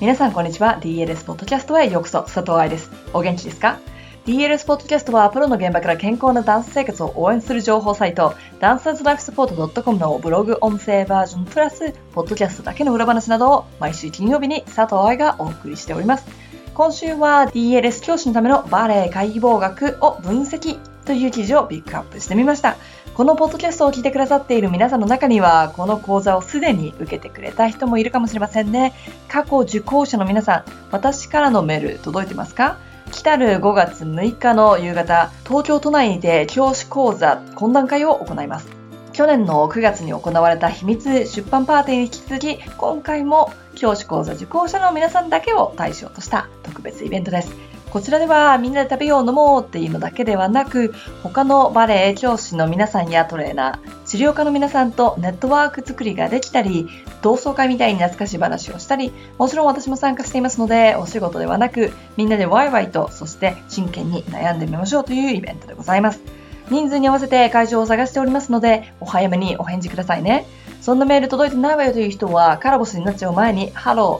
皆さんこんにちは。 DLS ポッドキャストへようこそ。佐藤愛です。お元気ですか？ DLS ポッドキャストはプロの現場から健康なダンス生活を応援する情報サイト、ダンサーズライフサポート .com のブログ音声バージョンプラスポッドキャストだけの裏話などを毎週金曜日に佐藤愛がお送りしております。今週は DLS 教師のためのバレエ解剖学を分析という記事をピックアップしてみました。このポッドキャストを聞いてくださっている皆さんの中には、この講座をすでに受けてくれた人もいるかもしれませんね。過去受講者の皆さん、私からのメール届いてますか？来たる5月6日の夕方、東京都内で教師講座懇談会を行います。去年の9月に行われた秘密出版パーティーに引き続き、今回も教師講座受講者の皆さんだけを対象とした特別イベントです。こちらではみんなで食べよう飲もうっていうのだけではなく、他のバレエ教師の皆さんやトレーナー、治療家の皆さんとネットワーク作りができたり、同窓会みたいに懐かしい話をしたり、もちろん私も参加していますので、お仕事ではなくみんなでワイワイと、そして真剣に悩んでみましょうというイベントでございます。人数に合わせて会場を探しておりますので、お早めにお返事くださいね。そんなメール届いてないわよという人は、カラボスになっちゃう前に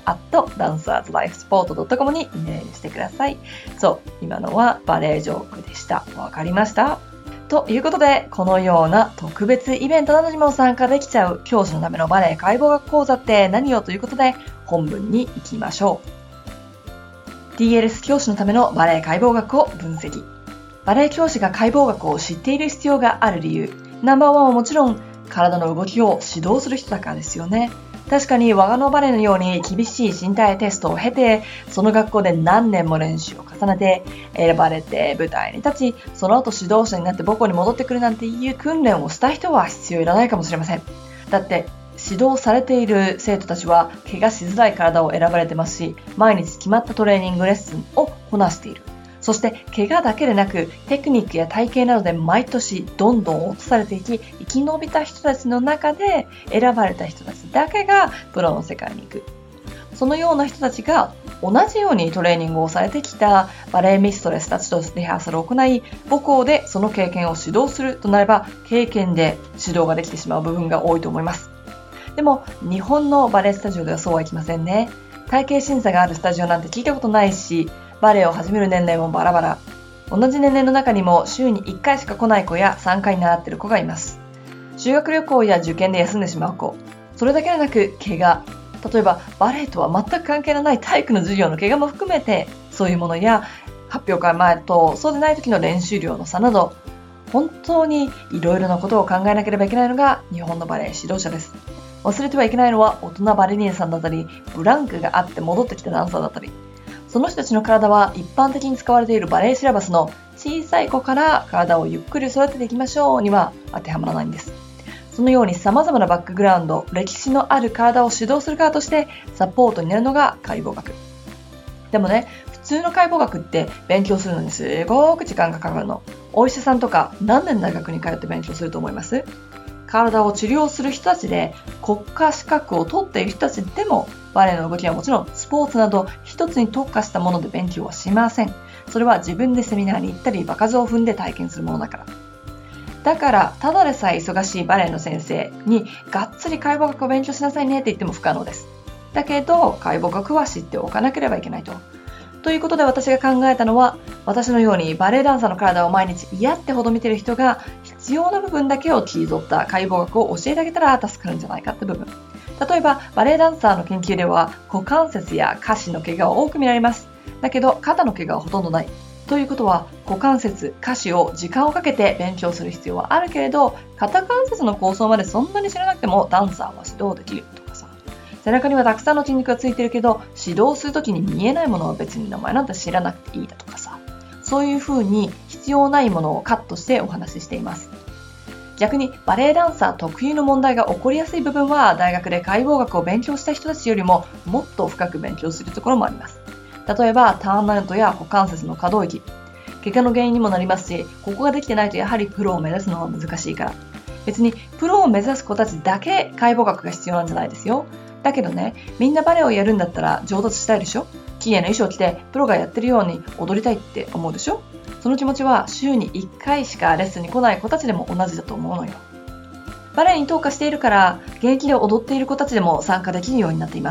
hello@dancerslifesport.com にメールしてください。そう、今のはバレエジョークでした。わかりました？ということで、このような特別イベントなどにも参加できちゃう教師のためのバレエ解剖学講座って何よということで、本文に行きましょう。DLS 教師のためのバレエ解剖学を分析。バレエ教師が解剖学を知っている必要がある理由。ナンバーワンはもちろん、体の動きを指導する人だからですよね。確かに我がのバレエのように厳しい身体テストを経て、その学校で何年も練習を重ねて、選ばれて舞台に立ち、その後指導者になって母校に戻ってくるなんていう訓練をした人は必要いらないかもしれません。だって指導されている生徒たちは怪我しづらい体を選ばれてますし、毎日決まったトレーニングレッスンをこなしている。そして怪我だけでなくテクニックや体型などで毎年どんどん落とされていき、生き延びた人たちの中で選ばれた人たちだけがプロの世界に行く。そのような人たちが同じようにトレーニングをされてきたバレエミストレスたちとリハーサルを行い、母校でその経験を指導するとなれば、経験で指導ができてしまう部分が多いと思います。でも日本のバレエスタジオではそうはいきませんね。体型審査があるスタジオなんて聞いたことないし、バレエを始める年齢もバラバラ。同じ年齢の中にも週に1回しか来ない子や3回習ってる子がいます。修学旅行や受験で休んでしまう子。それだけでなく怪我。例えばバレエとは全く関係のない体育の授業の怪我も含めて、そういうものや発表会前とそうでない時の練習量の差など、本当にいろいろなことを考えなければいけないのが日本のバレエ指導者です。忘れてはいけないのは大人バレリーナさんだったり、ブランクがあって戻ってきたダンサーだったり、その人たちの体は一般的に使われているバレエシラバスの小さい子から体をゆっくり育てていきましょうには当てはまらないんです。そのように様々なバックグラウンド、歴史のある体を指導する側としてサポートになるのが解剖学。でもね、普通の解剖学って勉強するのにすごく時間がかかるの。お医者さんとか何年大学に通って勉強すると思います？体を治療する人たちで国家資格を取っている人たちでも、バレエの動きはもちろんスポーツなど一つに特化したもので勉強はしません。それは自分でセミナーに行ったり場数を踏んで体験するものだから。だからただでさえ忙しいバレエの先生にがっつり解剖学を勉強しなさいねって言っても不可能です。だけど解剖学は知っておかなければいけないということで、私が考えたのは、私のようにバレエダンサーの体を毎日嫌ってほど見てる人が必要な部分だけを切り取った解剖学を教えてあげたら助かるんじゃないかって部分。例えばバレエダンサーの研究では股関節や下肢の怪我を多く見られます。だけど肩の怪我はほとんどない。ということは股関節、下肢を時間をかけて勉強する必要はあるけれど、肩関節の構想までそんなに知らなくてもダンサーは指導できるとかさ。背中にはたくさんの筋肉がついてるけど、指導するときに見えないものは別に名前なんて知らなくていいだとかさ。そういう風に必要ないものをカットしてお話ししています。逆にバレエダンサー特有の問題が起こりやすい部分は、大学で解剖学を勉強した人たちよりももっと深く勉強するところもあります。例えばターンアウトや股関節の可動域、怪我の原因にもなりますし、ここができてないとやはりプロを目指すのは難しいから。別にプロを目指す子たちだけ解剖学が必要なんじゃないですよ。だけどね、みんなバレエをやるんだったら上達したいでしょ。綺麗な衣装を着てプロがやってるように踊りたいって思うでしょ。その気持ちは週に1回しかレッスンに来ない子たちでも同じだと思うのよ。バレエに特化しているから現役で踊っている子たちでも参加できるようになっています。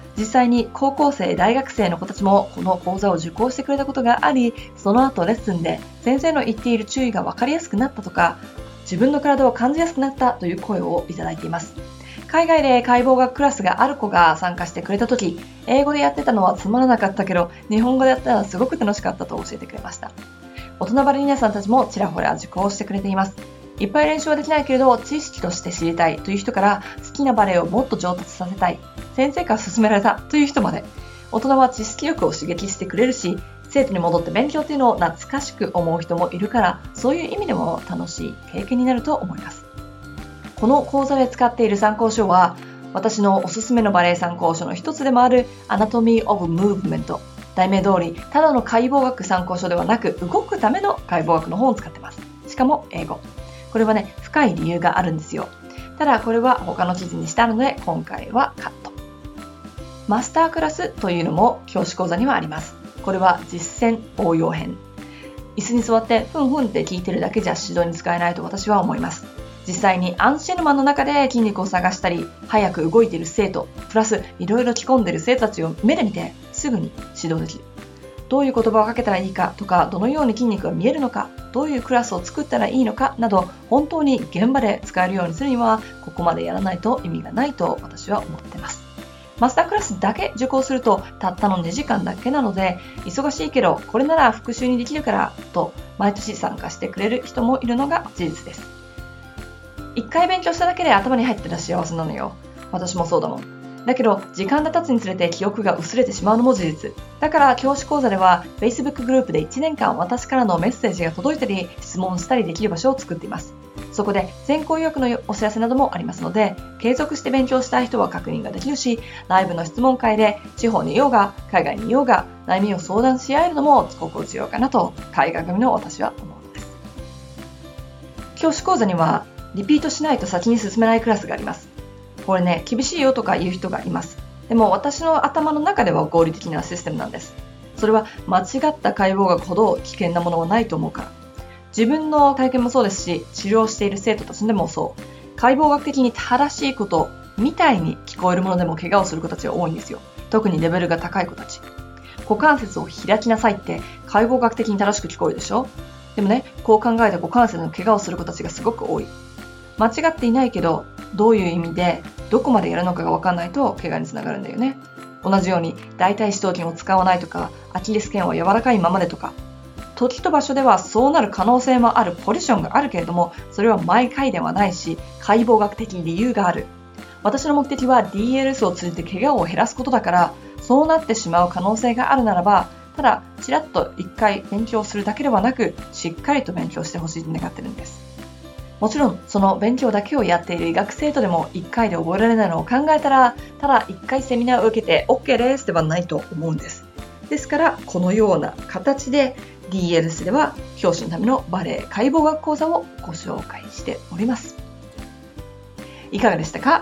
実際に高校生、大学生の子たちもこの講座を受講してくれたことがあり、その後レッスンで先生の言っている注意が分かりやすくなったとか、自分の体を感じやすくなったという声をいただいています。海外で解剖学クラスがある子が参加してくれたとき、英語でやってたのはつまらなかったけど、日本語でやったらすごく楽しかったと教えてくれました。大人バレリーナさんたちもちらほら受講してくれています。いっぱい練習はできないけれど、知識として知りたいという人から、好きなバレエをもっと上達させたい、先生から勧められたという人まで、大人は知識欲を刺激してくれるし、生徒に戻って勉強っていうのを懐かしく思う人もいるから、そういう意味でも楽しい経験になると思います。この講座で使っている参考書は、私のおすすめのバレエ参考書の一つでもある Anatomy of Movement。題名通り、ただの解剖学参考書ではなく、動くための解剖学の本を使ってます。しかも英語。これはね、深い理由があるんですよ。ただこれは他の記事にしたので、今回はカット。マスタークラスというのも教師講座にはあります。これは実践応用編。椅子に座ってふんふんって聞いてるだけじゃ指導に使えないと私は思います。実際にアンシェルマンの中で筋肉を探したり、早く動いている生徒、プラスいろいろ着込んでいる生徒たちを目で見てすぐに指導できる。どういう言葉をかけたらいいかとか、どのように筋肉が見えるのか、どういうクラスを作ったらいいのかなど、本当に現場で使えるようにするには、ここまでやらないと意味がないと私は思ってます。マスタークラスだけ受講すると、たったの2時間だけなので、忙しいけど、これなら復習にできるからと、毎年参加してくれる人もいるのが事実です。一回勉強しただけで頭に入ったら幸せなのよ。私もそうだもん。だけど、時間が経つにつれて記憶が薄れてしまうのも事実。だから、教師講座では、Facebook グループで1年間私からのメッセージが届いたり、質問したりできる場所を作っています。そこで、先行予約のお知らせなどもありますので、継続して勉強したい人は確認ができるし、ライブの質問会で、地方にいようが、海外にいようが、悩みを相談し合えるのも心強いかなと、海外組の私は思うのです。教師講座には、リピートしないと先に進めないクラスがあります。これね、厳しいよとか言う人がいます。でも私の頭の中では合理的なシステムなんです。それは間違った解剖学ほど危険なものはないと思うから。自分の体験もそうですし、治療している生徒たちでもそう。解剖学的に正しいことみたいに聞こえるものでも怪我をする子たちが多いんですよ。特にレベルが高い子たち。股関節を開きなさいって解剖学的に正しく聞こえるでしょ？でもね、こう考えた股関節の怪我をする子たちがすごく多い。間違っていないけど、どういう意味でどこまでやるのかが分かんないと怪我につながるんだよね。同じように大腿四頭筋を使わないとか、アキレス腱は柔らかいままでとか、時と場所ではそうなる可能性もあるポジションがあるけれども、それは毎回ではないし、解剖学的理由がある。私の目的は DLS を通じて怪我を減らすことだから、そうなってしまう可能性があるならば、ただちらっと一回勉強するだけではなく、しっかりと勉強してほしいと願ってるんです。もちろんその勉強だけをやっている医学生徒でも1回で覚えられないのを考えたら、ただ1回セミナーを受けて OK ですではないと思うんです。ですからこのような形で DLS では教師のためのバレエ解剖学講座をご紹介しております。いかがでしたか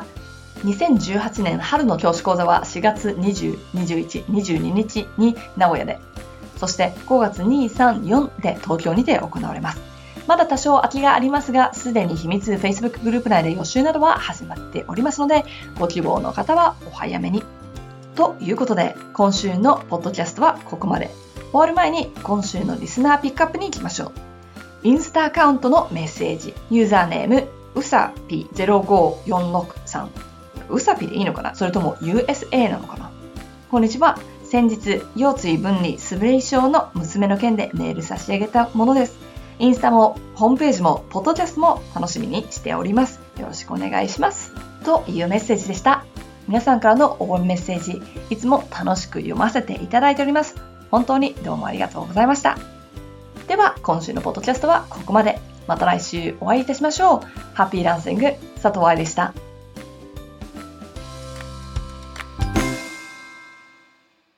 ？2018年春の教師講座は4月20、21、22日に名古屋で、そして5月2、3、4で東京にて行われます。まだ多少空きがありますが、すでに秘密 Facebook グループ内で予習などは始まっておりますので、ご希望の方はお早めに。ということで、今週のポッドキャストはここまで。終わる前に今週のリスナーピックアップに行きましょう。インスタアカウントのメッセージ、ユーザーネーム、うさぴ05463。うさぴでいいのかな？それとも USA なのかな？こんにちは。先日、腰椎分離素振れ症の娘の件でメール差し上げたものです。インスタもホームページもポッドキャストも楽しみにしております。よろしくお願いします。というメッセージでした。皆さんからの応援メッセージ、いつも楽しく読ませていただいております。本当にどうもありがとうございました。では、今週のポッドキャストはここまで。また来週お会いいたしましょう。ハッピーランシング、佐藤愛でした。